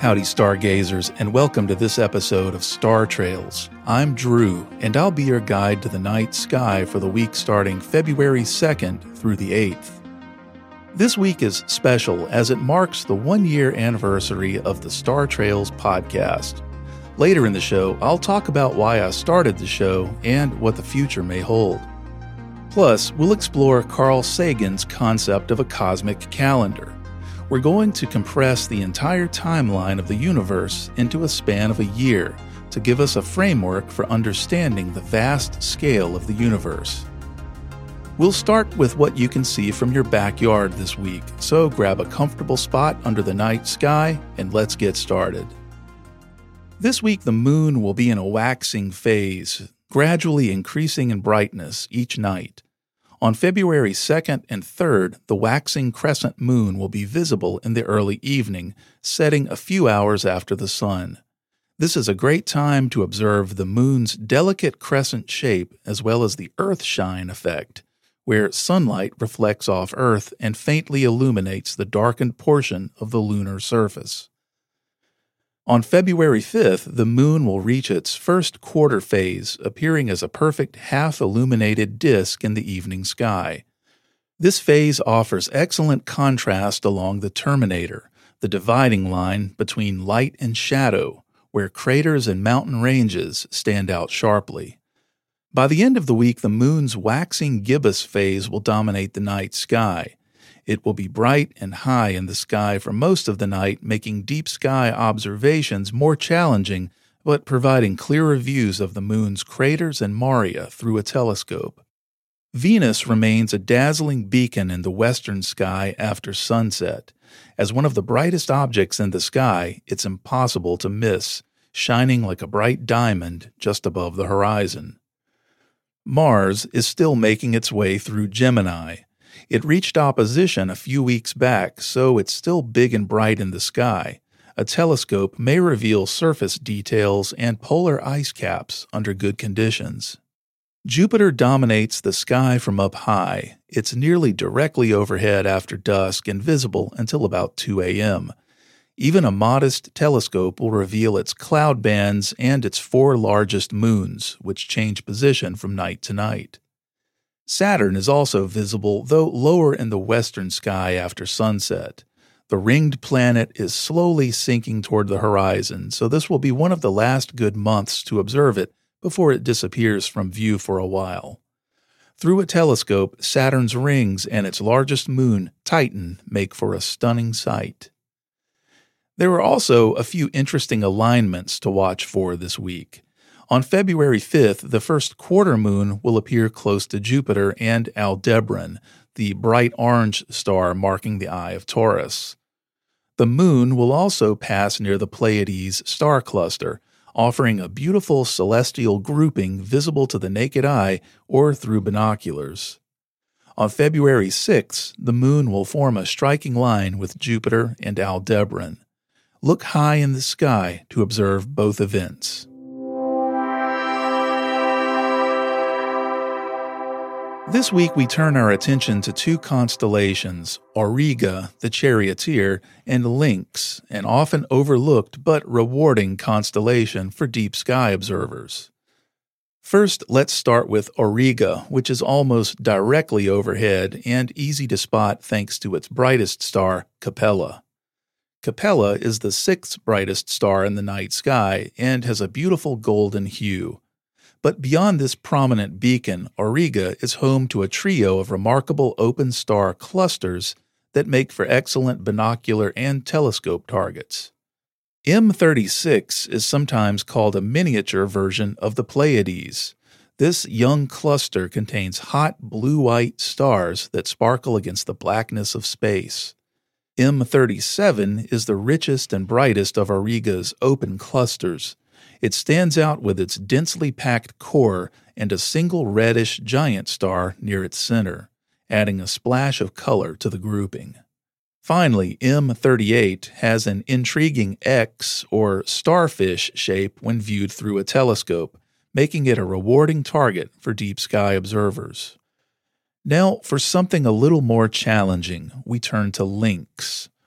Howdy, stargazers, and welcome to this episode of Star Trails. I'm Drew, and I'll be your guide to the night sky for the week starting February 2nd through the 8th. This week is special as it marks the one-year anniversary of the Star Trails podcast. Later in the show, I'll talk about why I started the show and what the future may hold. Plus, we'll explore Carl Sagan's concept of a cosmic calendar. We're going to compress the entire timeline of the universe into a span of a year to give us a framework for understanding the vast scale of the universe. We'll start with what you can see from your backyard this week, so grab a comfortable spot under the night sky and let's get started. This week the moon will be in a waxing phase, gradually increasing in brightness each night. On February 2nd and 3rd, the waxing crescent moon will be visible in the early evening, setting a few hours after the sun. This is a great time to observe the moon's delicate crescent shape as well as the earthshine effect, where sunlight reflects off Earth and faintly illuminates the darkened portion of the lunar surface. On February 5th, the moon will reach its first quarter phase, appearing as a perfect half-illuminated disk in the evening sky. This phase offers excellent contrast along the terminator, the dividing line between light and shadow, where craters and mountain ranges stand out sharply. By the end of the week, the moon's waxing gibbous phase will dominate the night sky. It will be bright and high in the sky for most of the night, making deep sky observations more challenging, but providing clearer views of the moon's craters and maria through a telescope. Venus remains a dazzling beacon in the western sky after sunset. As one of the brightest objects in the sky, it's impossible to miss, shining like a bright diamond just above the horizon. Mars is still making its way through Gemini. It reached opposition a few weeks back, so it's still big and bright in the sky. A telescope may reveal surface details and polar ice caps under good conditions. Jupiter dominates the sky from up high. It's nearly directly overhead after dusk and visible until about 2 a.m. Even a modest telescope will reveal its cloud bands and its 4 largest moons, which change position from night to night. Saturn is also visible, though lower in the western sky after sunset. The ringed planet is slowly sinking toward the horizon, so this will be one of the last good months to observe it before it disappears from view for a while. Through a telescope, Saturn's rings and its largest moon, Titan, make for a stunning sight. There are also a few interesting alignments to watch for this week. On February 5th, the first quarter moon will appear close to Jupiter and Aldebaran, the bright orange star marking the eye of Taurus. The moon will also pass near the Pleiades star cluster, offering a beautiful celestial grouping visible to the naked eye or through binoculars. On February 6th, the moon will form a striking line with Jupiter and Aldebaran. Look high in the sky to observe both events. This week we turn our attention to 2 constellations, Auriga, the charioteer, and Lynx, an often overlooked but rewarding constellation for deep sky observers. First, let's start with Auriga, which is almost directly overhead and easy to spot thanks to its brightest star, Capella. Capella is the 6th brightest star in the night sky and has a beautiful golden hue. But beyond this prominent beacon, Auriga is home to a trio of remarkable open star clusters that make for excellent binocular and telescope targets. M36 is sometimes called a miniature version of the Pleiades. This young cluster contains hot blue-white stars that sparkle against the blackness of space. M37 is the richest and brightest of Auriga's open clusters. It stands out with its densely packed core and a single reddish giant star near its center, adding a splash of color to the grouping. Finally, M38 has an intriguing X or starfish shape when viewed through a telescope, making it a rewarding target for deep sky observers. Now, for something a little more challenging, we turn to Lynx,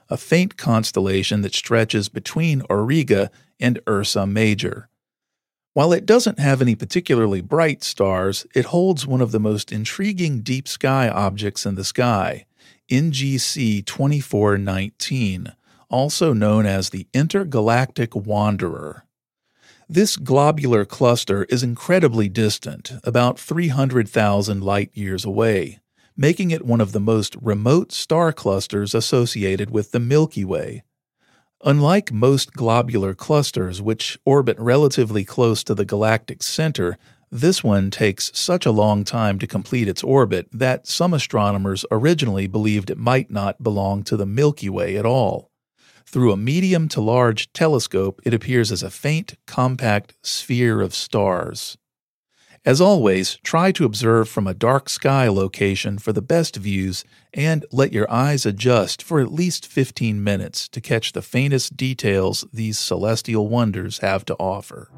a faint constellation that stretches between Auriga and Ursa Major. While it doesn't have any particularly bright stars, it holds one of the most intriguing deep sky objects in the sky, NGC 2419, also known as the Intergalactic Wanderer. This globular cluster is incredibly distant, about 300,000 light-years away, making it one of the most remote star clusters associated with the Milky Way. Unlike most globular clusters, which orbit relatively close to the galactic center, this one takes such a long time to complete its orbit that some astronomers originally believed it might not belong to the Milky Way at all. Through a medium to large telescope, it appears as a faint, compact sphere of stars. As always, try to observe from a dark sky location for the best views and let your eyes adjust for at least 15 minutes to catch the faintest details these celestial wonders have to offer.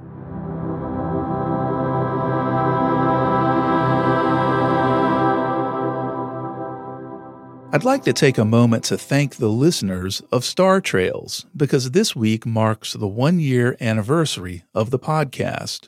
I'd like to take a moment to thank the listeners of Star Trails because this week marks the 1-year anniversary of the podcast.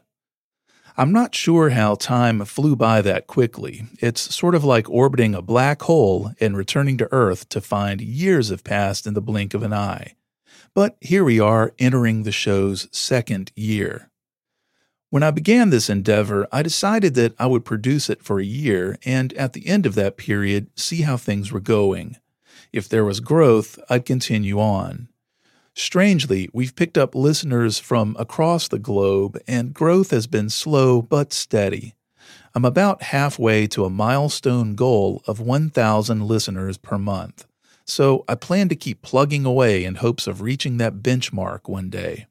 I'm not sure how time flew by that quickly. It's sort of like orbiting a black hole and returning to Earth to find years have passed in the blink of an eye. But here we are entering the show's 2nd year. When I began this endeavor, I decided that I would produce it for a year and at the end of that period, see how things were going. If there was growth, I'd continue on. Strangely, we've picked up listeners from across the globe, and growth has been slow but steady. I'm about halfway to a milestone goal of 1,000 listeners per month, so I plan to keep plugging away in hopes of reaching that benchmark one day.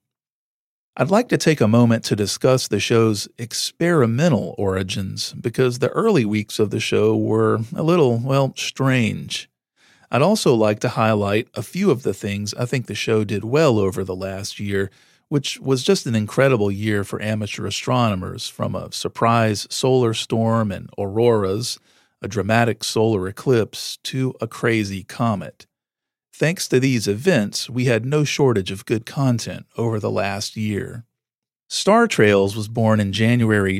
I'd like to take a moment to discuss the show's experimental origins, because the early weeks of the show were a little, strange. I'd also like to highlight a few of the things I think the show did well over the last year, which was just an incredible year for amateur astronomers, from a surprise solar storm and auroras, a dramatic solar eclipse, to a crazy comet. Thanks to these events, we had no shortage of good content over the last year. Star Trails was born in January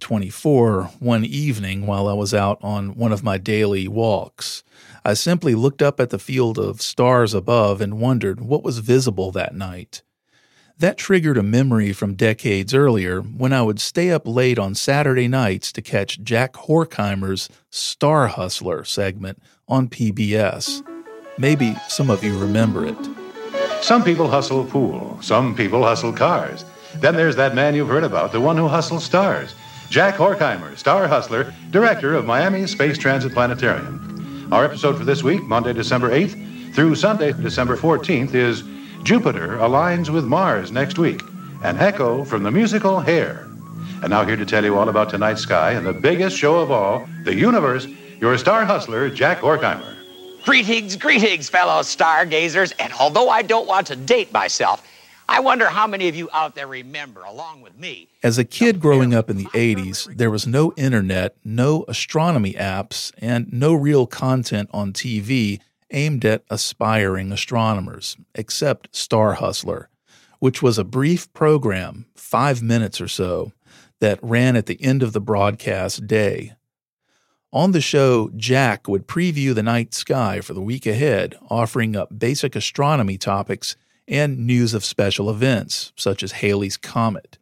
2024, one evening while I was out on one of my daily walks. I simply looked up at the field of stars above and wondered what was visible that night. That triggered a memory from decades earlier when I would stay up late on Saturday nights to catch Jack Horkheimer's Star Hustler segment on PBS. Maybe some of you remember it. Some people hustle pool, some people hustle cars. Then there's that man you've heard about, the one who hustles stars. Jack Horkheimer, Star Hustler, director of Miami Space Transit Planetarium. Our episode for this week, Monday, December 8th, through Sunday, December 14th, is Jupiter Aligns with Mars next week, and Echo from the musical Hair. And now here to tell you all about tonight's sky and the biggest show of all, the universe, your Star Hustler, Jack Horkheimer. Greetings, fellow stargazers, and although I don't want to date myself, I wonder how many of you out there remember, along with me. As a kid growing up in the 80s, there was no internet, no astronomy apps, and no real content on TV aimed at aspiring astronomers, except Star Hustler, which was a brief program, 5 minutes or so, that ran at the end of the broadcast day. On the show, Jack would preview the night sky for the week ahead, offering up basic astronomy topics and news of special events, such as Halley's Comet.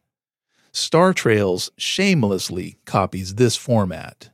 Star Trails shamelessly copies this format.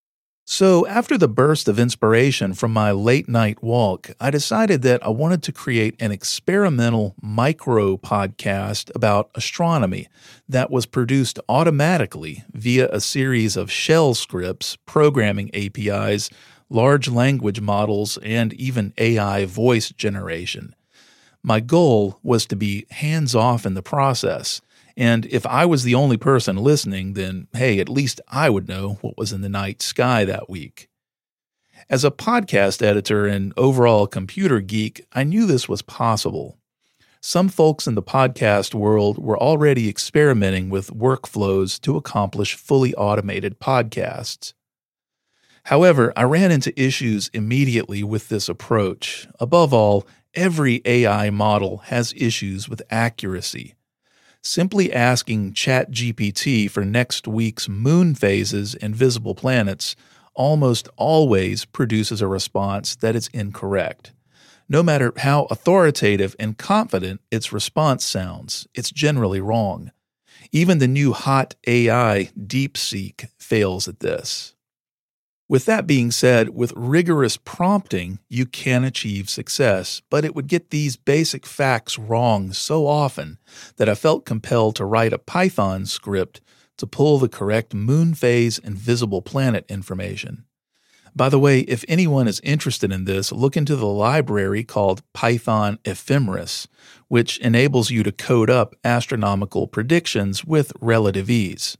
So, after the burst of inspiration from my late-night walk, I decided that I wanted to create an experimental micro-podcast about astronomy that was produced automatically via a series of shell scripts, programming APIs, large language models, and even AI voice generation. My goal was to be hands-off in the process, and if I was the only person listening, then hey, at least I would know what was in the night sky that week. As a podcast editor and overall computer geek, I knew this was possible. Some folks in the podcast world were already experimenting with workflows to accomplish fully automated podcasts. However, I ran into issues immediately with this approach. Above all, every AI model has issues with accuracy. Simply asking ChatGPT for next week's moon phases and visible planets almost always produces a response that is incorrect. No matter how authoritative and confident its response sounds, it's generally wrong. Even the new hot AI DeepSeek fails at this. With that being said, with rigorous prompting, you can achieve success, but it would get these basic facts wrong so often that I felt compelled to write a Python script to pull the correct moon phase and visible planet information. By the way, if anyone is interested in this, look into the library called Python Ephemeris, which enables you to code up astronomical predictions with relative ease.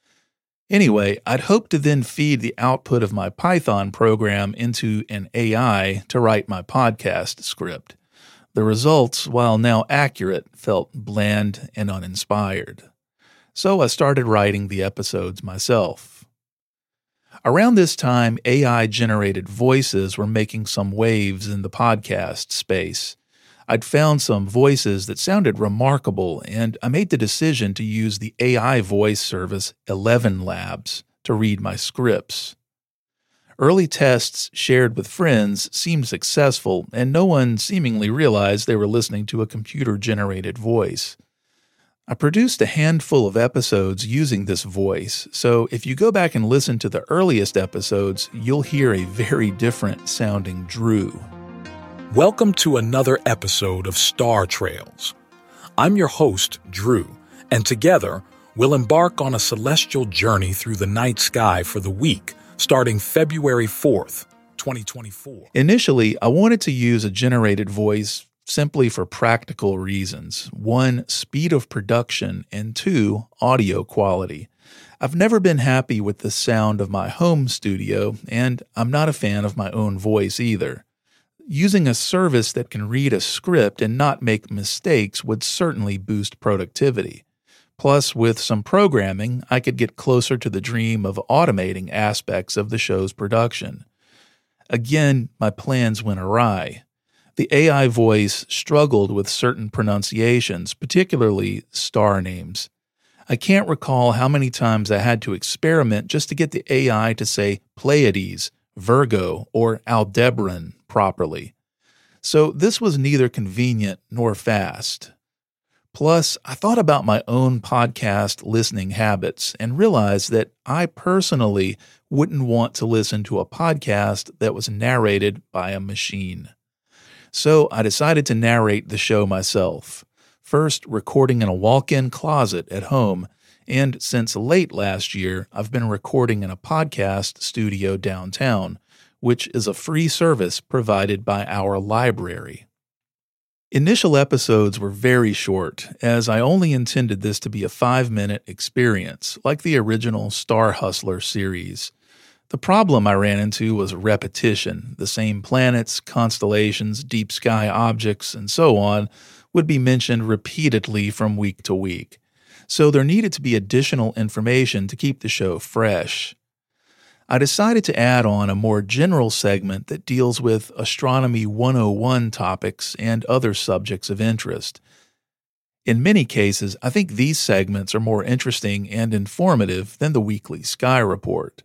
Anyway, I'd hoped to then feed the output of my Python program into an AI to write my podcast script. The results, while now accurate, felt bland and uninspired. So I started writing the episodes myself. Around this time, AI-generated voices were making some waves in the podcast space. I'd found some voices that sounded remarkable, and I made the decision to use the AI voice service 11 Labs to read my scripts. Early tests shared with friends seemed successful, and no one seemingly realized they were listening to a computer-generated voice. I produced a handful of episodes using this voice, so if you go back and listen to the earliest episodes, you'll hear a very different sounding Drew. Welcome to another episode of Star Trails. I'm your host, Drew, and together we'll embark on a celestial journey through the night sky for the week starting February 4th, 2024. Initially, I wanted to use a generated voice simply for practical reasons. 1, speed of production, and 2, audio quality. I've never been happy with the sound of my home studio, and I'm not a fan of my own voice either. Using a service that can read a script and not make mistakes would certainly boost productivity. Plus, with some programming, I could get closer to the dream of automating aspects of the show's production. Again, my plans went awry. The AI voice struggled with certain pronunciations, particularly star names. I can't recall how many times I had to experiment just to get the AI to say Pleiades, Virgo, or Aldebaran properly. So this was neither convenient nor fast. Plus, I thought about my own podcast listening habits and realized that I personally wouldn't want to listen to a podcast that was narrated by a machine. So I decided to narrate the show myself, first recording in a walk-in closet at home, and since late last year, I've been recording in a podcast studio downtown, which is a free service provided by our library. Initial episodes were very short, as I only intended this to be a 5-minute experience, like the original Star Hustler series. The problem I ran into was repetition. The same planets, constellations, deep sky objects, and so on would be mentioned repeatedly from week to week. So there needed to be additional information to keep the show fresh. I decided to add on a more general segment that deals with Astronomy 101 topics and other subjects of interest. In many cases, I think these segments are more interesting and informative than the weekly Sky Report.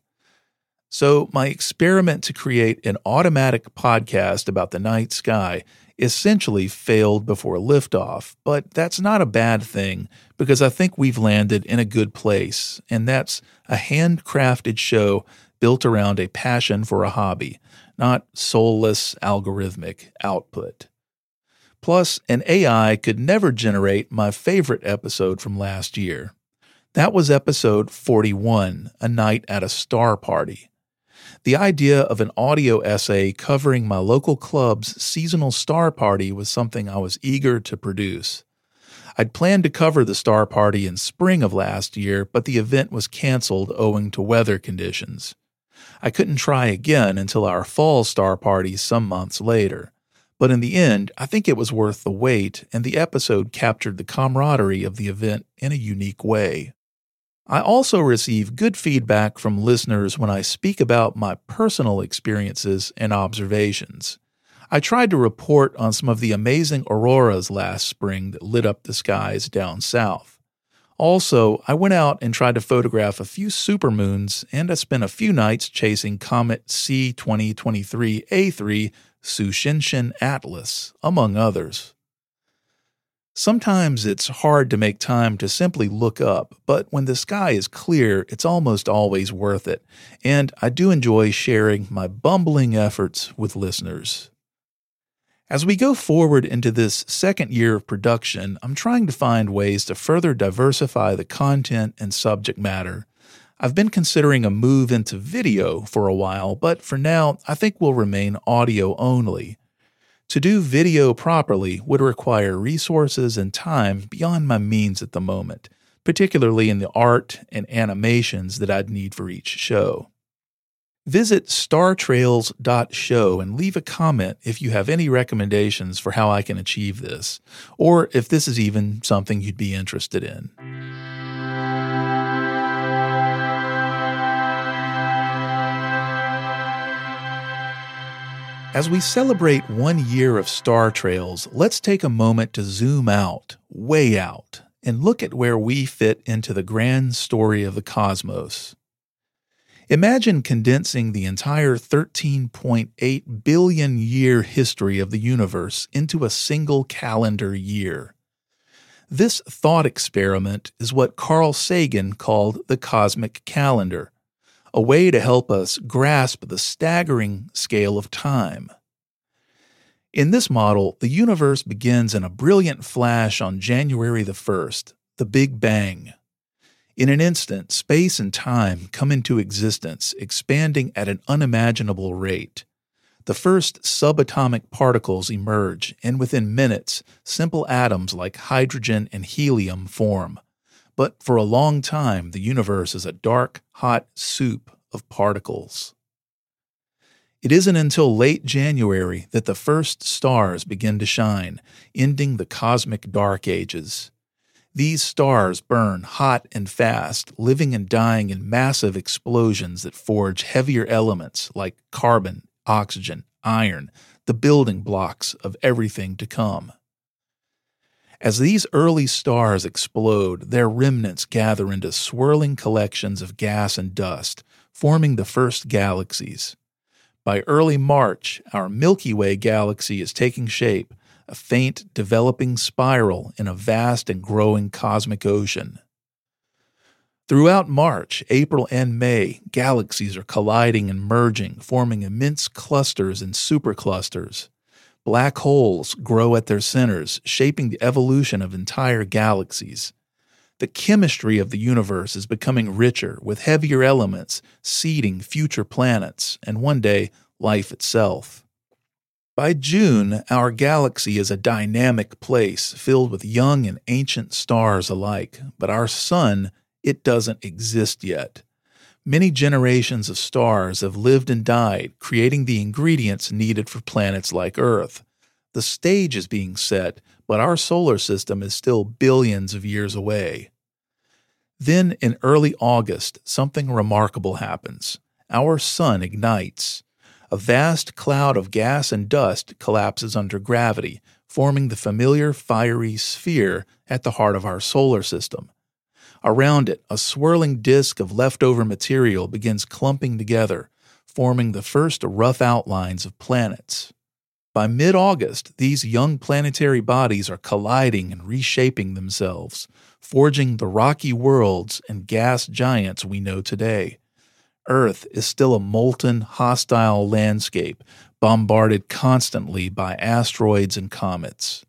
So my experiment to create an automatic podcast about the night sky essentially failed before liftoff, but that's not a bad thing because I think we've landed in a good place, and that's a handcrafted show built around a passion for a hobby, not soulless algorithmic output. Plus, an AI could never generate my favorite episode from last year. That was episode 41, A Night at a Star Party. The idea of an audio essay covering my local club's seasonal star party was something I was eager to produce. I'd planned to cover the star party in spring of last year, but the event was canceled owing to weather conditions. I couldn't try again until our fall star party some months later. But in the end, I think it was worth the wait, and the episode captured the camaraderie of the event in a unique way. I also receive good feedback from listeners when I speak about my personal experiences and observations. I tried to report on some of the amazing auroras last spring that lit up the skies down south. Also, I went out and tried to photograph a few supermoons, and I spent a few nights chasing Comet C2023A3 Tsuchinshin Atlas, among others. Sometimes it's hard to make time to simply look up, but when the sky is clear, it's almost always worth it, and I do enjoy sharing my bumbling efforts with listeners. As we go forward into this second year of production, I'm trying to find ways to further diversify the content and subject matter. I've been considering a move into video for a while, but for now, I think we'll remain audio only. To do video properly would require resources and time beyond my means at the moment, particularly in the art and animations that I'd need for each show. Visit startrails.show and leave a comment if you have any recommendations for how I can achieve this, or if this is even something you'd be interested in. As we celebrate 1 year of Star Trails, let's take a moment to zoom out, way out, and look at where we fit into the grand story of the cosmos. Imagine condensing the entire 13.8 billion year history of the universe into a single calendar year. This thought experiment is what Carl Sagan called the cosmic calendar, a way to help us grasp the staggering scale of time. In this model, the universe begins in a brilliant flash on January the 1st, the Big Bang. In an instant, space and time come into existence, expanding at an unimaginable rate. The first subatomic particles emerge, and within minutes, simple atoms like hydrogen and helium form. But for a long time, the universe is a dark, hot soup of particles. It isn't until late January that the first stars begin to shine, ending the cosmic dark ages. These stars burn hot and fast, living and dying in massive explosions that forge heavier elements like carbon, oxygen, iron, the building blocks of everything to come. As these early stars explode, their remnants gather into swirling collections of gas and dust, forming the first galaxies. By early March, our Milky Way galaxy is taking shape, a faint, developing spiral in a vast and growing cosmic ocean. Throughout March, April, and May, galaxies are colliding and merging, forming immense clusters and superclusters. Black holes grow at their centers, shaping the evolution of entire galaxies. The chemistry of the universe is becoming richer, with heavier elements seeding future planets, and one day, life itself. By June, our galaxy is a dynamic place filled with young and ancient stars alike, but our sun, it doesn't exist yet. Many generations of stars have lived and died, creating the ingredients needed for planets like Earth. The stage is being set, but our solar system is still billions of years away. Then, in early August, something remarkable happens. Our sun ignites. A vast cloud of gas and dust collapses under gravity, forming the familiar fiery sphere at the heart of our solar system. Around it, a swirling disk of leftover material begins clumping together, forming the first rough outlines of planets. By mid-August, these young planetary bodies are colliding and reshaping themselves, forging the rocky worlds and gas giants we know today. Earth is still a molten, hostile landscape, bombarded constantly by asteroids and comets.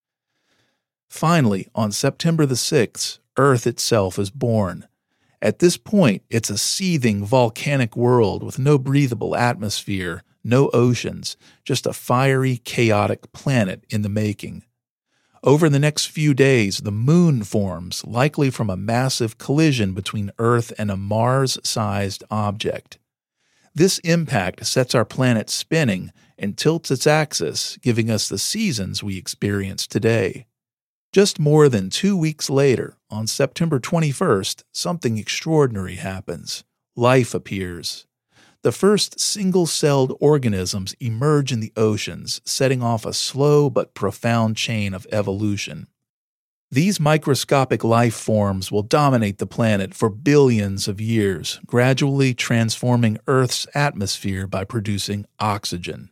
Finally, on September the 6th, Earth itself is born. At this point, it's a seething volcanic world with no breathable atmosphere, no oceans, just a fiery, chaotic planet in the making. Over the next few days, the moon forms, likely from a massive collision between Earth and a Mars-sized object. This impact sets our planet spinning and tilts its axis, giving us the seasons we experience today. Just more than 2 weeks later, on September 21st, something extraordinary happens. Life appears. the first single-celled organisms emerge in the oceans, setting off a slow but profound chain of evolution. These microscopic life forms will dominate the planet for billions of years, gradually transforming Earth's atmosphere by producing oxygen.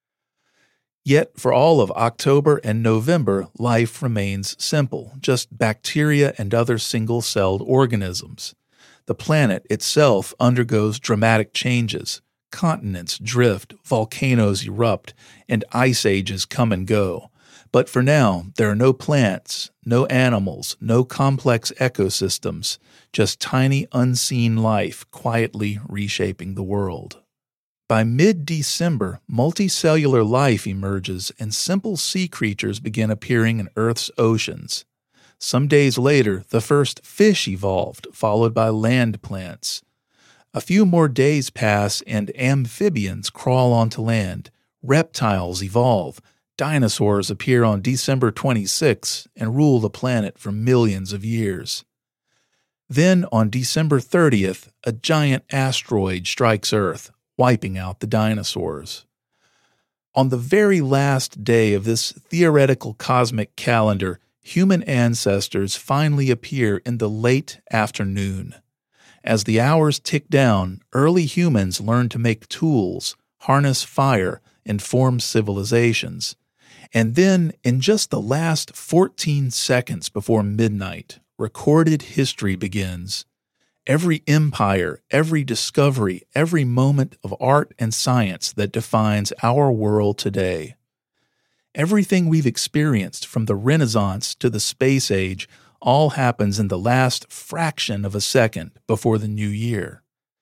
Yet, for all of October and November, life remains simple, just bacteria and other single-celled organisms. The planet itself undergoes dramatic changes. Continents drift, volcanoes erupt, and ice ages come and go. But for now, there are no plants, no animals, no complex ecosystems, just tiny unseen life quietly reshaping the world. By mid-December, multicellular life emerges and simple sea creatures begin appearing in Earth's oceans. Some days later, the first fish evolved, followed by land plants. A few more days pass and amphibians crawl onto land, reptiles evolve, dinosaurs appear on December 26 and rule the planet for millions of years. Then, on December 30th, a giant asteroid strikes Earth, wiping out the dinosaurs. On the very last day of this theoretical cosmic calendar, human ancestors finally appear in the late afternoon. As the hours tick down, early humans learn to make tools, harness fire, and form civilizations. And then, in just the last 14 seconds before midnight, recorded history begins. Every empire, every discovery, every moment of art and science that defines our world today. Everything we've experienced from the Renaissance to the space age all happens in the last fraction of a second before the new year.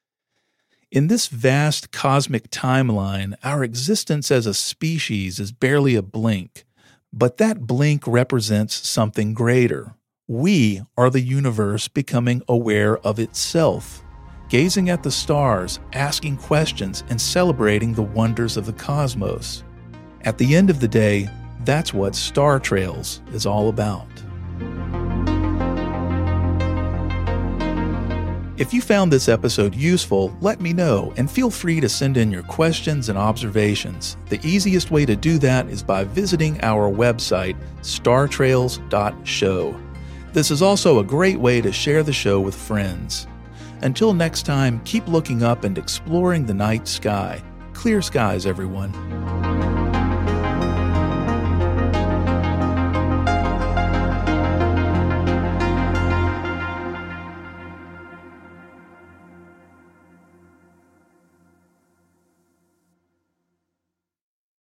In this vast cosmic timeline, our existence as a species is barely a blink, but that blink represents something greater. We are the universe becoming aware of itself, gazing at the stars, asking questions, and celebrating the wonders of the cosmos. At the end of the day, that's what Star Trails is all about. If you found this episode useful, let me know, and feel free to send in your questions and observations. The easiest way to do that is by visiting our website, startrails.show. This is also a great way to share the show with friends. Until next time, keep looking up and exploring the night sky. Clear skies, everyone.